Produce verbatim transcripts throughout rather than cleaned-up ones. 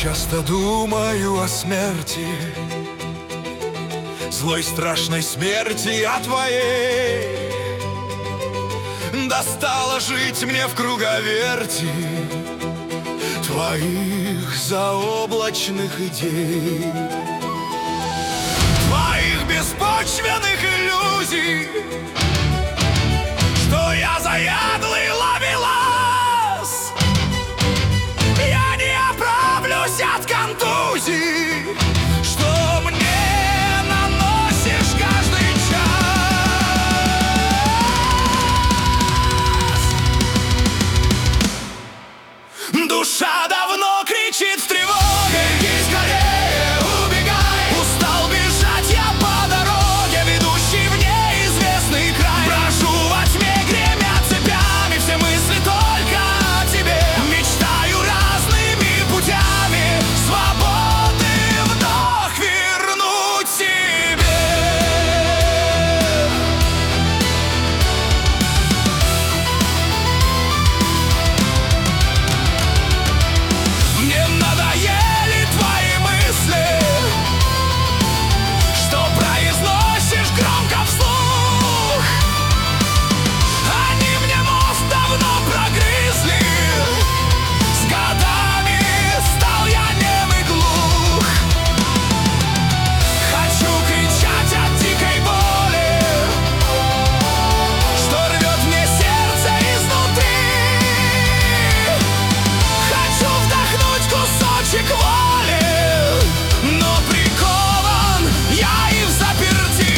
часто думаю о смерти, злой страшной смерти, о твоей. Достало жить мне в круговерти твоих заоблачных идей, твоих беспочвенных иллюзий, что я заядлый ловелас. Я не оправлюсь от контузий, что мне наносишь каждый час. Душа давно кричит в тревоге: беги скорее, убегай. Устал бежать я по дороге, ведущей в неизвестный край. Брожу во тьме, гремя цепями, все мысли только о тебе. Мечтаю разными путями свободный вдох вернуть себе. Мне надоели твои мысли, что произносишь громко вслух. Они мне мозг давно прогрызли, с годами стал я нем и глух. Хочу кричать от дикой боли, что рвет мне сердце изнутри. Хочу вдохнуть кусочек воли, но прикован я и в заперти.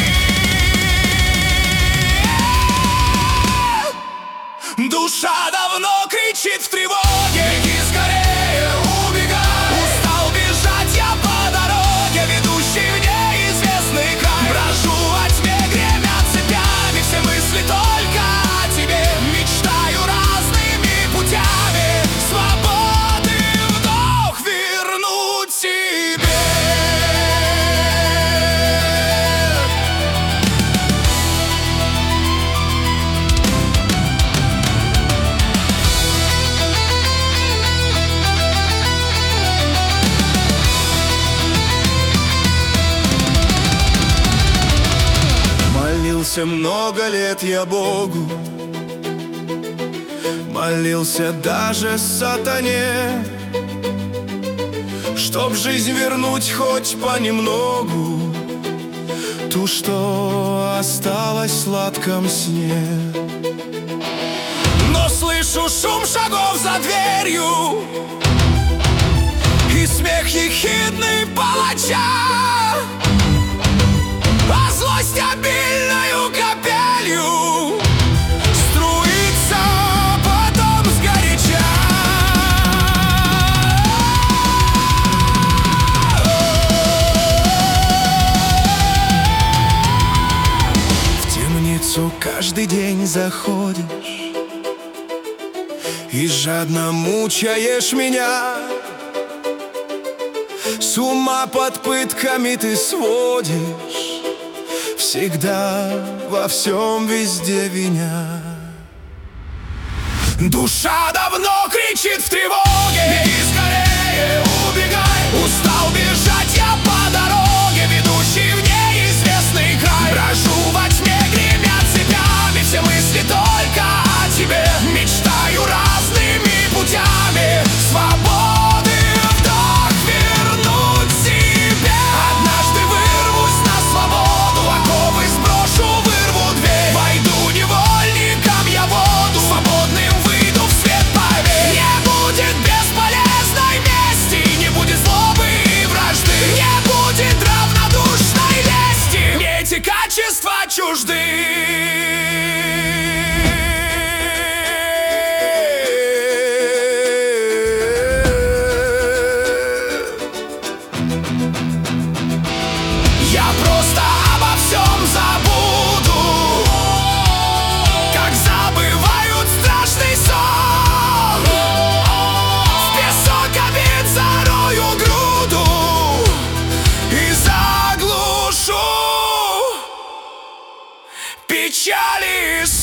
Душа давно кричит в тревоге: беги скорее, убегай. Устал бежать я по дороге, ведущей в неизвестный край. Брожу во тьме, гремя цепями, все мысли только о тебе. Мечтаю разными путями свободный вдох вернуть себе. Молился много лет я Богу, молился даже сатане, чтоб жизнь вернуть хоть понемногу, ту, что осталась в сладком сне. Но слышу шум шагов за дверью и смех ехидный палача, а злость обильною капелью струится потом сгоряча. В темницу каждый день заходишь и жадно мучаешь меня. С ума под пытками ты сводишь, всегда во всем везде виня. Душа давно кричит в тревоге: беги скорее, убегай. Устал бежать я по дороге, ведущей в неизвестный край. Брожу во тьме, гремя цепями, все мысли только о тебе. Мечтаю разными путями свободы вдох вернуть себе. Однажды вырвусь на свободу, оковы сброшу, вырву дверь. Войду невольником я в воду, свободным выйду в свет, поверь. Не будет бесполезной мести, не будет злобы и вражды, не будет равнодушной лести. Мне эти качества чужды. Я просто обо всем забуду, как забывают страшный сон. В песок обид зарою груду и заглушу печали.